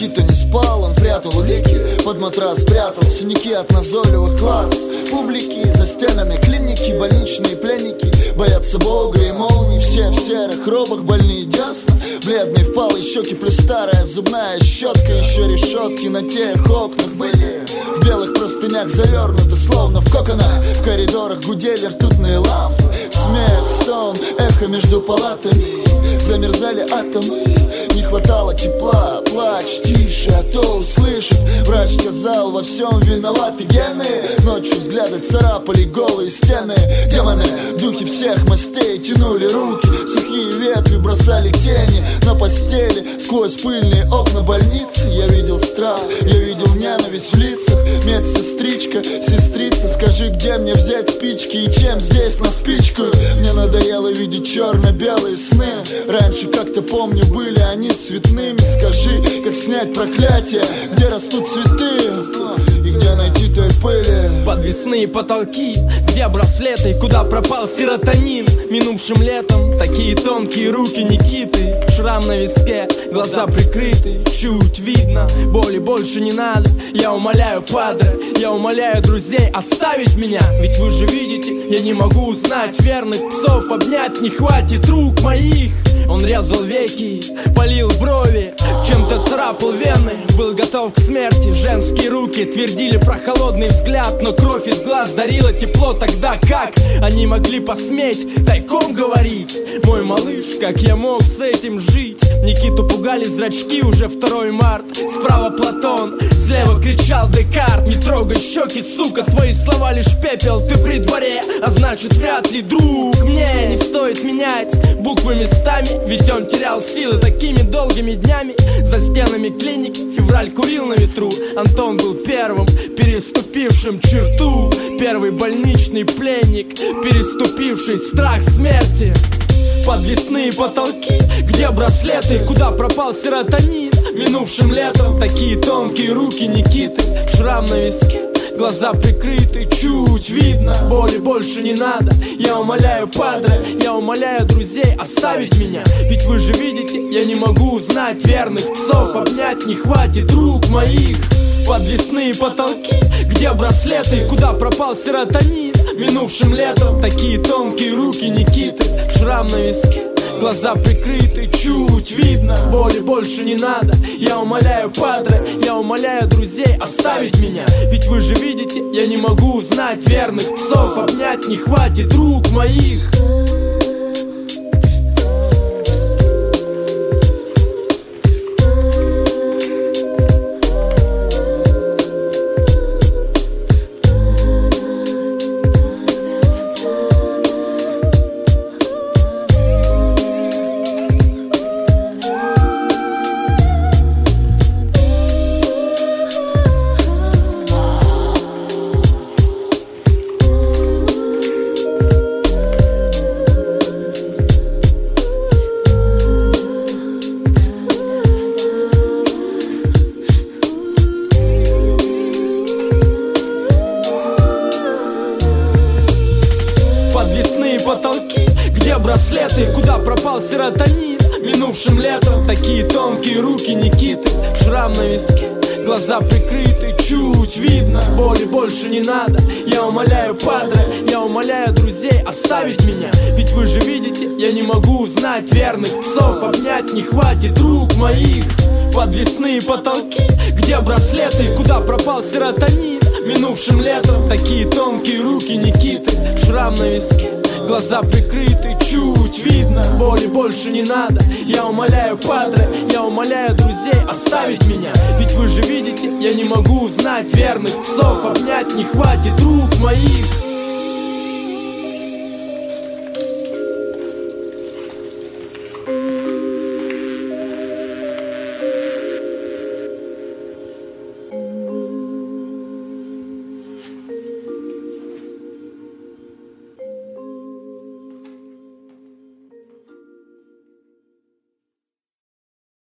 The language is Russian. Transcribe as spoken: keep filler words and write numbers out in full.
Никита не спал, он прятал улики, под матрас спрятал синяки от назойливых глаз публики. За стенами клиники, больничные пленники боятся Бога и молний. Все в серых робах, больные десна, бледные впалые щеки, плюс старая зубная щетка. Еще решетки на тех окнах были в белых простынях завернуты, словно в коконах. В коридорах гудели ртутные лампы, смех, стон, эхо между палатами. Замерзали атомы, не хватало тепла. Плач тише, а то услышит. Врач сказал, во всем виноваты гены. Ночью взгляды царапали голые стены. Демоны, духи всех мастей тянули руки. Сухие ветви бросали тени на постели. Сквозь пыльные окна больницы я видел страх, я видел ненависть в лицах. Медсестричка, сестрица, скажи, где мне взять спички и чем здесь на спичку? Мне надоело видеть черно-белые сны. Раньше, как-то помню, были они цветными. Скажи, как снять проклятие, где растут цветы и где найти той пыли. Подвесные потолки, где браслеты, куда пропал серотонин? Минувшим летом такие тонкие руки Никиты. Шрам на виске, глаза прикрыты, чуть видно, боли больше не надо. Я умоляю, падре, я умоляю друзей оставить меня. Ведь вы же видите, я не могу узнать верных псов, обнять не хватит рук моих. Он резал веки, полил брови, чем-то царапал вены. Был готов к смерти, женские руки твердили про холодный взгляд. Но кровь из глаз дарила тепло. Тогда как они могли посметь тайком говорить? Мой малыш, как я мог с этим жить? Никиту пугали зрачки, уже второй март. Справа Платон, слева кричал Декарт. Не трогай щеки, сука, твои слова лишь пепел. Ты при дворе, а значит вряд ли друг. Мне не стоит менять буквы местами, ведь он терял силы такими долгими днями. За стенами клиники февраль курил на ветру. Антон был первым, переступившим черту. Первый больничный пленник, переступивший страх смерти. Подвесные потолки, где браслеты, куда пропал серотонин? Минувшим летом такие тонкие руки Никиты. Шрам на виске, глаза прикрыты, чуть видно, боли больше не надо. Я умоляю, падре, я умоляю друзей оставить меня. Ведь вы же видите, я не могу узнать верных псов, обнять не хватит рук моих. Подвесные потолки, где браслеты, куда пропал серотонин? Минувшим летом такие тонкие руки Никиты. Шрам на виске, глаза прикрыты, чуть видно, боли больше не надо. Я умоляю, падре, я умоляю друзей оставить меня. Ведь вы же видите, я не могу узнать верных псов, обнять не хватит рук моих. Подвесные потолки, где браслеты, куда пропал серотонин? Минувшим летом такие тонкие руки Никиты. Шрам на виске, глаза прикрыты, чуть видно, боли больше не надо. Я умоляю, падре, я умоляю друзей оставить меня. Ведь вы же видите, я не могу узнать верных псов, обнять не хватит рук моих. Подвесные потолки, где браслеты, куда пропал серотонин? Минувшим летом такие тонкие руки Никиты. Шрам на виске, глаза прикрыты, чуть видно, боли больше не надо. Я умоляю, падре, я умоляю друзей оставить меня. Ведь вы же видите, я не могу узнать верных псов, обнять не хватит рук моих.